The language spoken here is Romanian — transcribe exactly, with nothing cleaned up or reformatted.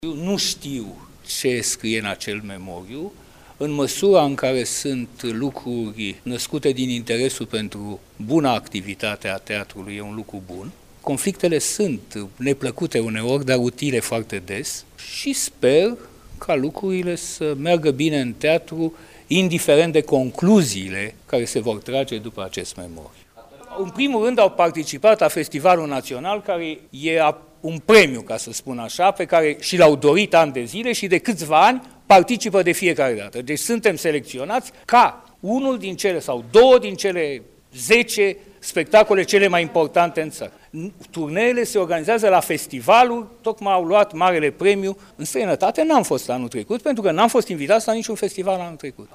Eu nu știu ce scrie în acel memoriu, în măsura în care sunt lucruri născute din interesul pentru buna activitate a teatrului, e un lucru bun. Conflictele sunt neplăcute uneori, dar utile foarte des și sper ca lucrurile să meargă bine în teatru, indiferent de concluziile care se vor trage după acest memoriu. În primul rând au participat la Festivalul Național, care e un premiu, ca să spun așa, pe care și l-au dorit ani de zile și de câțiva ani participă de fiecare dată. Deci suntem selecționați ca unul din cele sau două din cele zece spectacole cele mai importante în țară. Turneele se organizează la festivaluri, tocmai au luat marele premiu. În străinătate n-am fost anul trecut, pentru că n-am fost invitați la niciun festival anul trecut.